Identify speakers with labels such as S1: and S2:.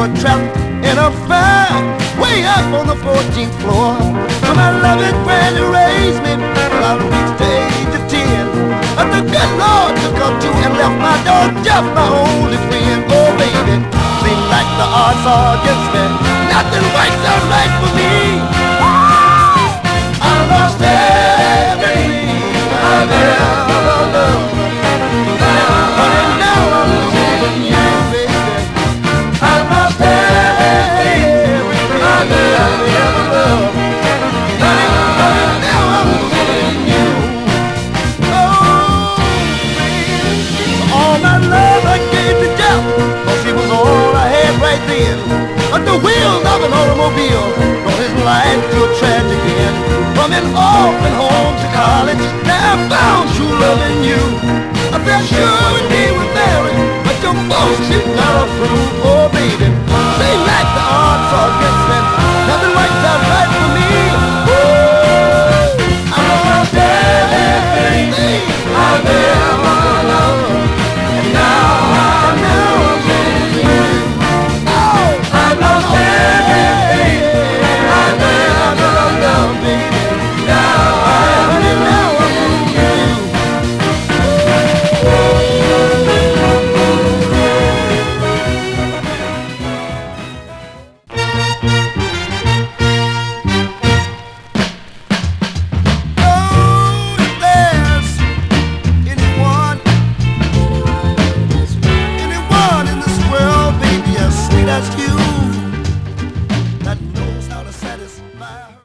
S1: were trapped in a fire way up on the 14th floor. So my loving granny raised me till I reached the age of 10. But the good Lord took her too and left my dog just my only friend. Oh baby, seemed like the odds are against me. Nothing works out right for me. I lost everything I've ever loved. Honey, now I'm losing you, baby. I lost everything I've ever loved. Honey, now I'm losing you. Oh, baby. All my love I gave to Jeff, 'cause he was all I had right then. But the wheels of an automobile brought his life to a tragic end. From an orphan home to college, now I found true love in you. I felt sure we were married, but your bullshit got approved. Oh baby, seem like the odds are against me. Nothing works out right for me. Oh, I lost everything I've ever loved, and now I'm losing you. Oh, I lost everything I've ever loved, baby. Now I'm losing you. Anyone in this world, baby, as sweet as you, that knows how to satisfy her.